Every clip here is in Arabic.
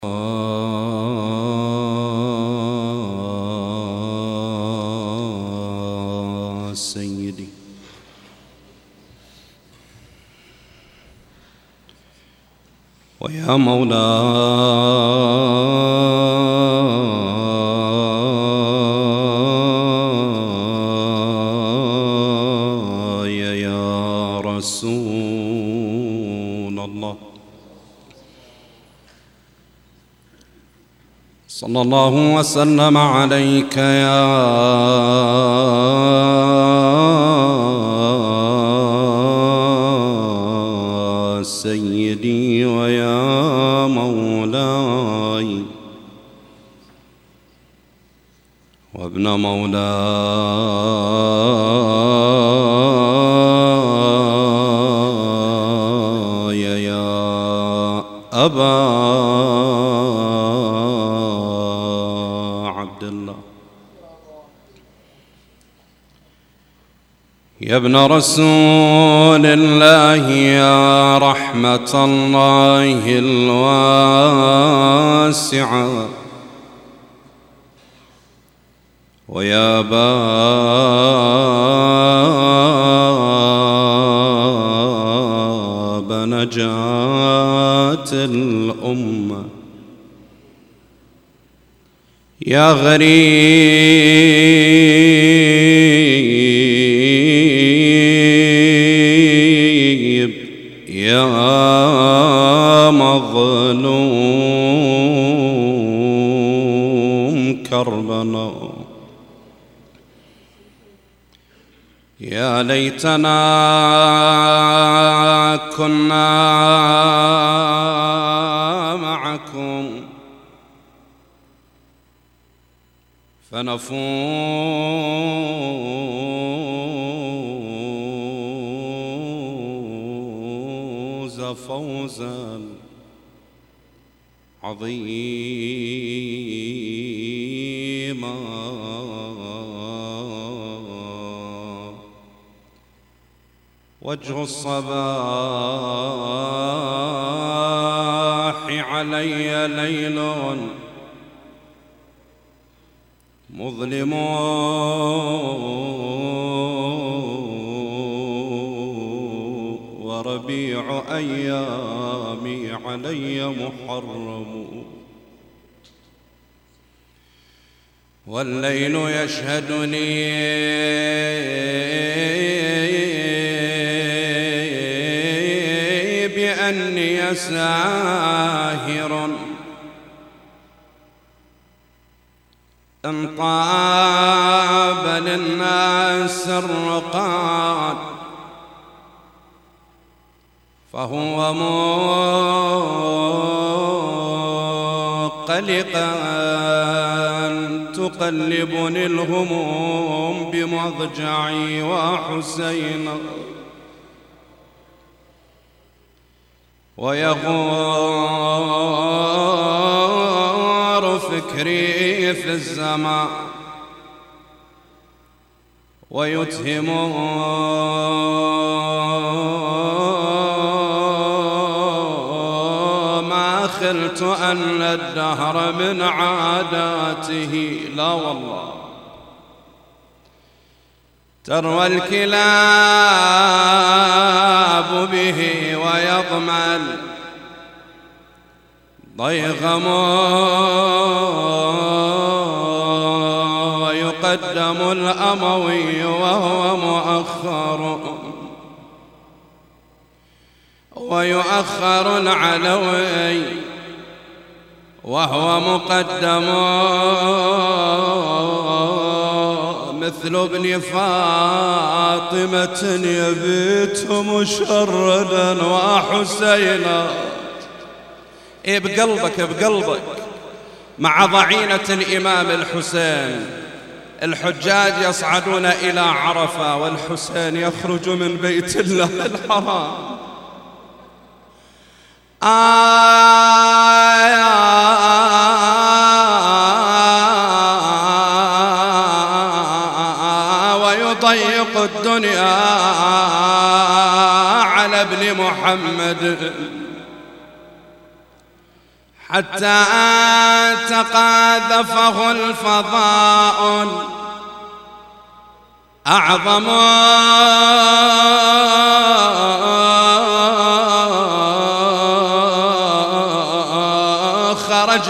سيدي ويا مولاي يا رسول الله، صلى الله وسلم عليك يا سيدي ويا مولاي وابن مولاي يا أبا عبد الله، يا ابن رسول الله يا رحمة الله الواسعة، ويا باب نجاة الأمة، يا غريب يا مظلوم كربلاء، يا ليتنا كنا معكم فنفوز فوزا عظيما. وجه الصباح علي ليل مظلم، وربيع أيامي علي محرم، والليل يشهدني بأني ساهر، إن طاب للناس الرقاد فهو مقلقا تقلبني الهموم بمضجعي وحسينا، ويغور فكري في الزمان ويتهم ما خلت أن الدهر من عاداته، لا والله تروى الكلاب به ويضمن ضيغم، ويقدم الأموي وهو مؤخر، ويؤخر العلوي وهو مقدم، مثل ابن فاطمة يبيت مشردا وحسينا. بقلبك بقلبك مع ضعينة الإمام الحسين، الحجاج يصعدون إلى عرفة والحسين يخرج من بيت الله الحرام. ويضيق الدنيا على ابن محمد، حتى تقاذفه الفضاء أعظم خرج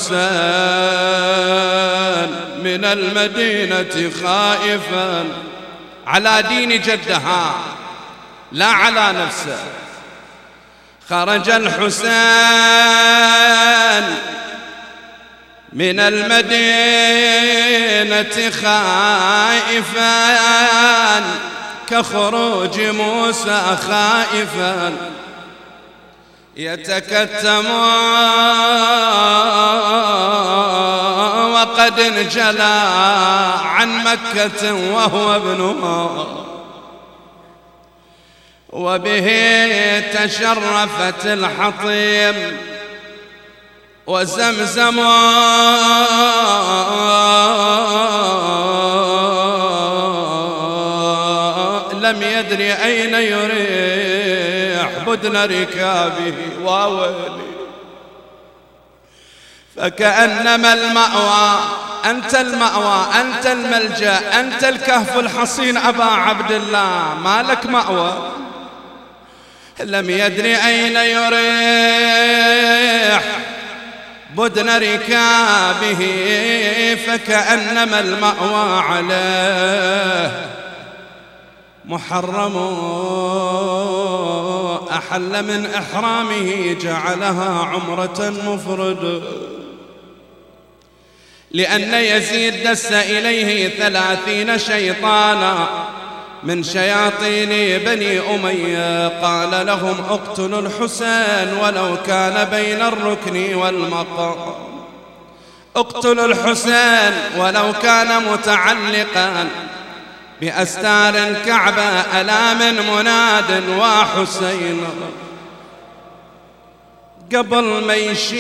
الحسين من المدينة خائفا على دين جدها لا على نفسه. خرج الحسين من المدينة خائفا كخروج موسى خائفا يتكتم وقد انجلى عن مكة وهو ابنها، وبه تشرفت الحطيم وزمزم لم يدر أين يريح بدن ركابه. وويلي فكأنما المأوى، أنت المأوى، أنت الملجأ، أنت الكهف الحصين أبا عبد الله، ما لك مأوى. لم يدر أين يريح بدن ركابه فكأنما المأوى عليه محرم. أحل من إحرامه جعلها عمرة مفرد، لأن يزيد دس إليه 30 شيطانا من شياطين بني أمية، قال لهم اقتلوا الحسين ولو كان بين الركن والمقام، اقتلوا الحسين ولو كان متعلقا بأستار الكعبة ألا من مناد وحسين. قبل ما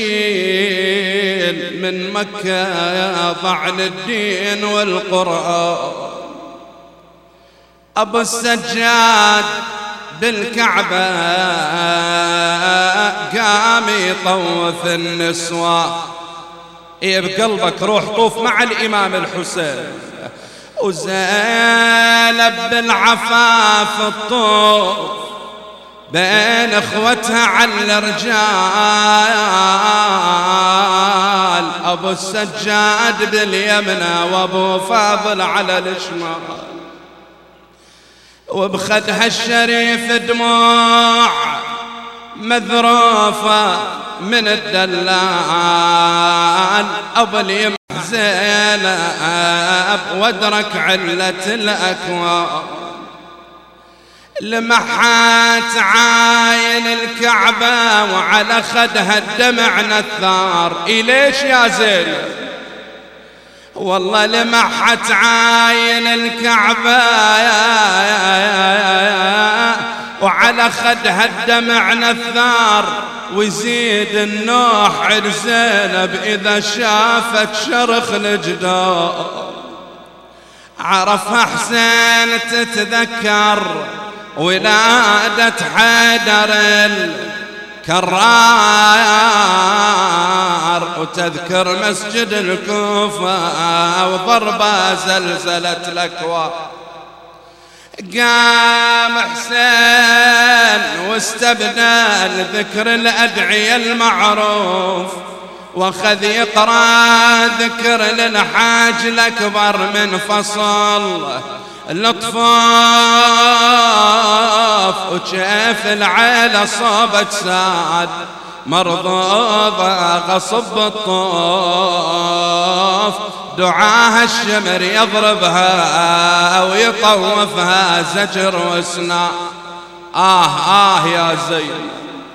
يشيل من مكة ضعن الدين والقرآن، أبو السجاد بالكعبة قام يطوف النسوة. إيه بقلبك روح طوف مع الإمام الحسين. وزينب بالعفاف الطوف بين اخوتها على الرجال، أبو السجاد باليمنى وأبو فاضل على الشمال، وبخدها الشريف دموع مذروفة من الدلال. أبو اليمن زينب وادرك علة الأكوان، لمحت عاين الكعبة وعلى خدها الدمع نثار. ليش يا زينب؟ والله لمحت عاين الكعبة وعلى خدها الدمع نثار، ويزيد النوح لزينب إذا شافت شرخ الجدار. عرفها حسين تتذكر ولادة حيدر الكرار، وتذكر مسجد الكوفة وضربة زلزلت الأكوان. قام حسين واستبدل ذكر الأدعية المعروف، واخذ يقرأ ذكر للحاج الأكبر من فصل الأطفاف، وشاف العيلة صابت سعد مرضوضة غصب الطوف، دعاها الشمر يضربها ويطوفها زجر وسنا. يا زين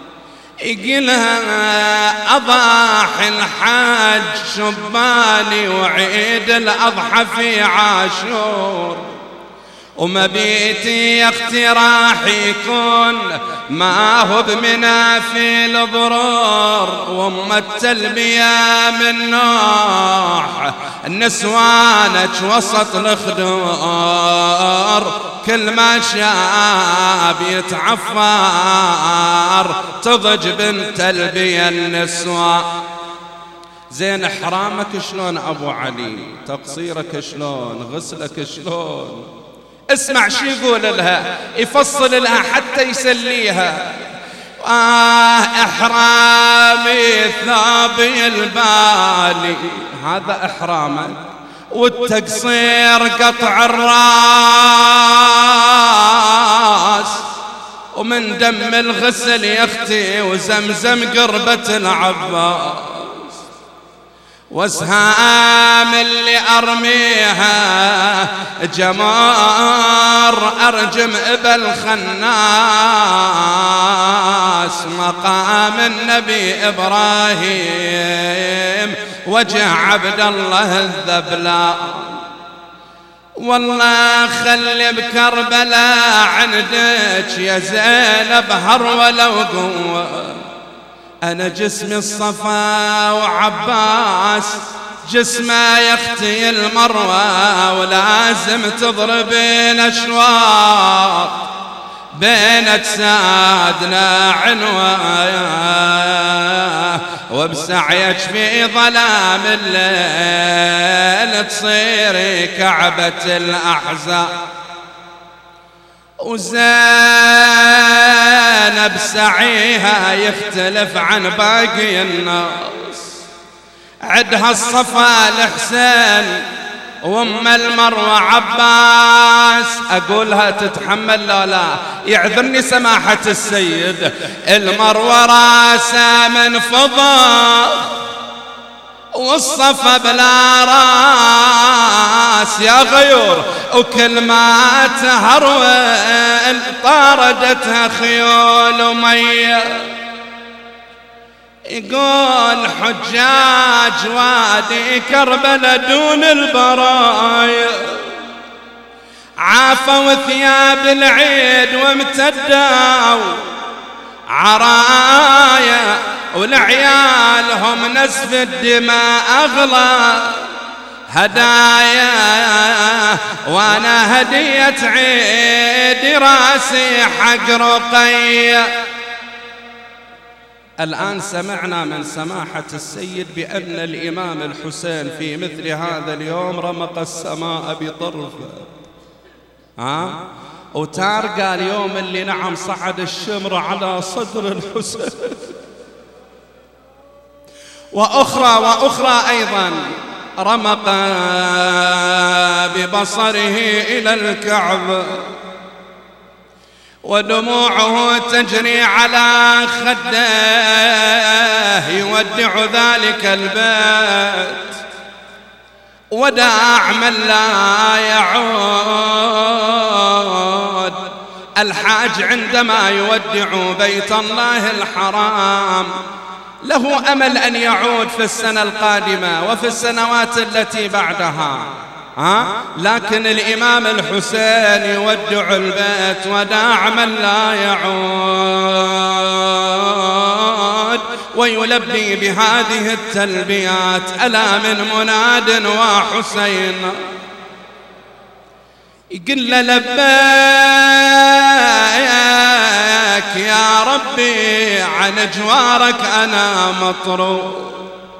يقلها أضاحي الحاج شباني وعيد الأضحى في عاشور، ومبيتي يا اختي راح يكون ما هو بمنى في البرور، وام التلبية من نوح النسوانك وسط الخدور، كل ما شاب يتعفر تضج بنت تلبية النسوان. زين إحرامك شلون أبو علي؟ تقصيرك شلون؟ غسلك شلون؟ اسمع شي يقول لها، يفصل لها حتى يسليها. إحرامي ثابي البالي، هذا إحرامك، والتقصير قطع الراس، ومن دم الغسل يا اختي وزمزم قربة العباس، واسهام اللي ارميها جمار ارجم ابا الخناس، مقام النبي ابراهيم وجه عبد الله الذبلا. والله خلي بكربلاء عندك يا زينب هرولة وقوة، أنا جسمي الصفا وعباس جسمه يختي المروة، ولازم تضربين أشواط بين أجسادنا عنوة، وبسعيك في ظلام الليل تصيري كعبة الأحزاب. وزينب سعيها يختلف عن باقي الناس، عدها الصفا الحسين وام المروة عباس. اقولها تتحمل لا يعذرني سماحة السيد، المروة راسه من فضة والصفا بلا راس يا غيور، وكل ما تهرول طاردتها خيول ومية. يقول حجاج وادي كربلاء دون البرايا، عافوا ثياب العيد وامتدوا عرايا، ولعيالهم نزف الدماء أغلى هدايا، وانا هدية عيد راسي حق رقية. الآن سمعنا من سماحة السيد بأن الإمام الحسين في مثل هذا اليوم رمق السماء بطرفه، وتارقى اليوم اللي نعم صعد الشمر على صدر الحسين، وأخرى أيضا رمق ببصره إلى الكعبة، ودموعه تجري على خده يودع ذلك البيت، وداع من لا يعود. الحاج عندما يودع بيت الله الحرام له أمل أن يعود في السنة القادمة وفي السنوات التي بعدها، لكن الإمام الحسين يودع البيت وداع من لا يعود، ويلبي بهذه التلبيات: ألا من مناد وحسين، يقول له لبيك يا ربي عن جوارك أنا مطروب،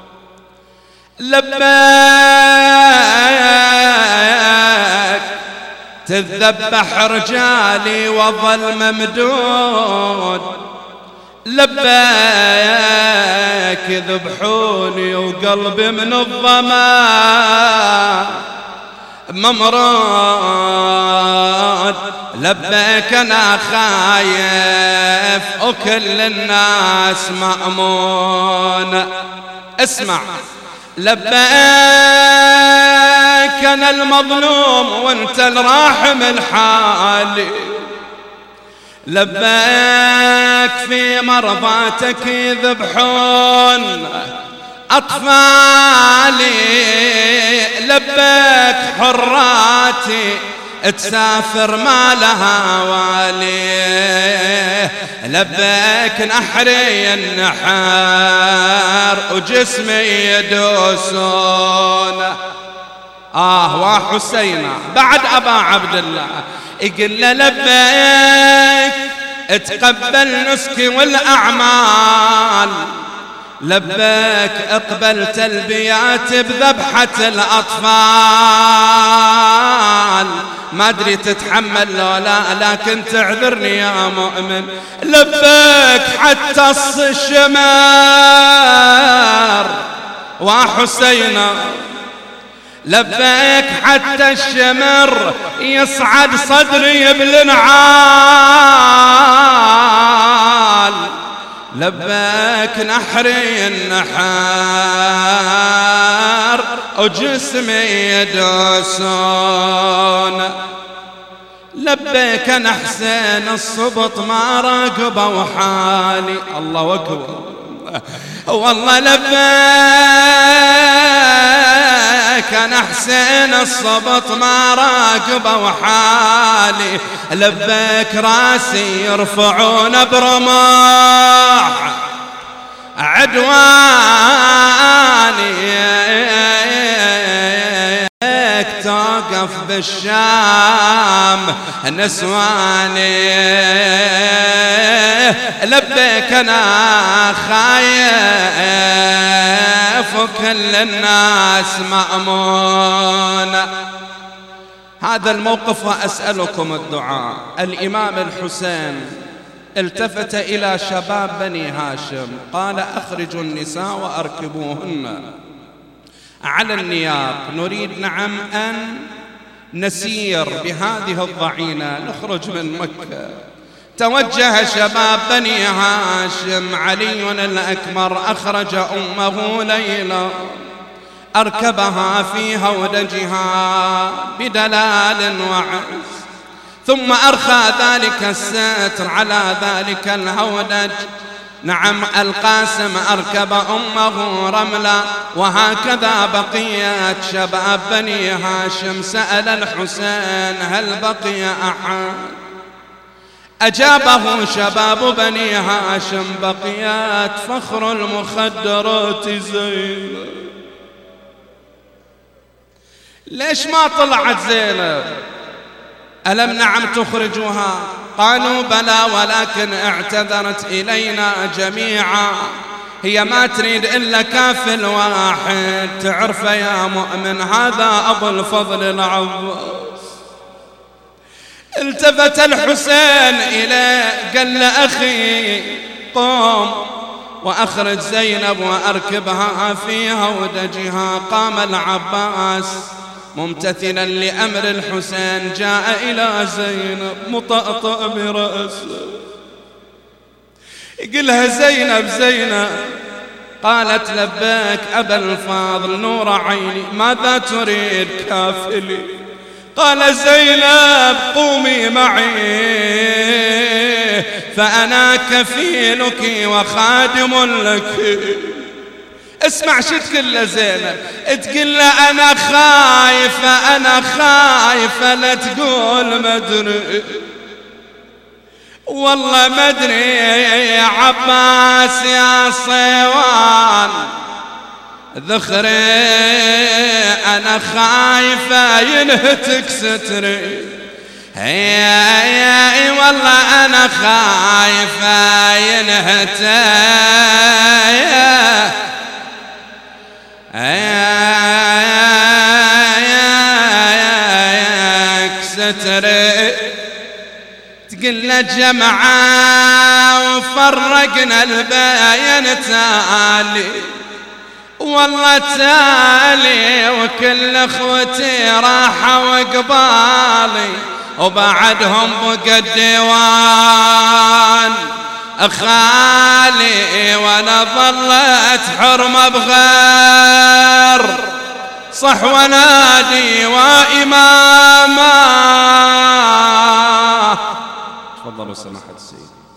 لبيك تذبح رجالي وظل ممدود، لبيك يذبحوني وقلبي من الظما ممرود، لبيك أنا خايف وكل الناس مأمون. اسمع، لبيك أنا المظلوم وانت الراحم الحالي، لبيك في مرضاتك يذبحون أطفالي، لبيك حراتي تسافر ما لها والي، لبيك نحري النحار وجسمي يدوسون. وحسينا بعد أبا عبد الله يقول له لبيك اتقبل نسكي والأعمال، لبيك اقبل تلبيات بذبحة الأطفال، ما أدري تتحمل لو لا لكن تعذرني يا مؤمن. لبيك حتى الشمر وحسين، لبيك حتى الشمر يصعد صدري بالنعال، لبيك نحري النحار وجسمي يدوسون، لبيك أنا حسين الصبط ما راقبوا حالي. الله أكبر. والله لبيك أنا حسين الصبط ما راقبوا حالي، لبيك راسي يرفعون برماح عدواني، توقف بالشام نسواني، لبيك أنا خايف وكل الناس مأمون. هذا الموقف وأسألكم الدعاء. الإمام الحسين التفت إلى شباب بني هاشم قال أخرجوا النساء وأركبوهن على النياق، نريد نعم أن نسير بهذه الضعينة نخرج من مكة. توجه شباب بني هاشم، علي الأكبر أخرج أمه ليلى أركبها في هودجها بدلال وعز، ثم أرخى ذلك الستر على ذلك الهودج. نعم القاسم أركب أمه رملة، وهكذا بقيت شباب بني هاشم. سأل الحسين هل بقي أحد؟ أجابه شباب بني هاشم بقيت فخر المخدرات زينب. ليش ما طلعت زينب؟ ألم نعم تخرجها؟ قالوا بلى ولكن اعتذرت إلينا جميعا، هي ما تريد إلا كافل واحد. تعرف يا مؤمن هذا أبو الفضل العباس. التفت الحسين إليه قال له أخي قم وأخرج زينب وأركبها في هودجها. قام العباس ممتثلا لأمر الحسين، جاء إلى زينب مطأطأ برأسه يقولها زينب زينب. قالت لبيك أبا الفاضل نور عيني، ماذا تريد كافلي؟ قال زينب قومي معي فأنا كفيلك وخادم لك. اسمع شو تقول زينب، تقول له أنا خايفة أنا خايفة، لا تقول مدري والله مدري يا عباس يا صيوان ذخري، أنا خايفة ينهتك ستري. هي والله أنا خايفة ينهتك ستري. تقلنا جمعة وفرقنا الباين تالي، والله تالي وكل اخوتي راحوا قبالي، وبعدهم بقى الديوان خالي، وانا ظلت حرمة بغير صح ونادي وإمامه. تفضلوا سماحة السيد.